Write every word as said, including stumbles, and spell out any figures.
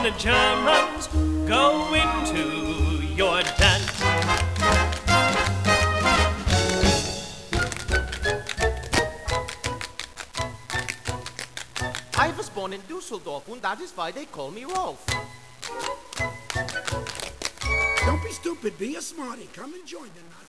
the Germans go into your den. I was born in Dusseldorf, and that is why they call me Rolf. Don't be stupid, be a smarty. Come and join the Nazi.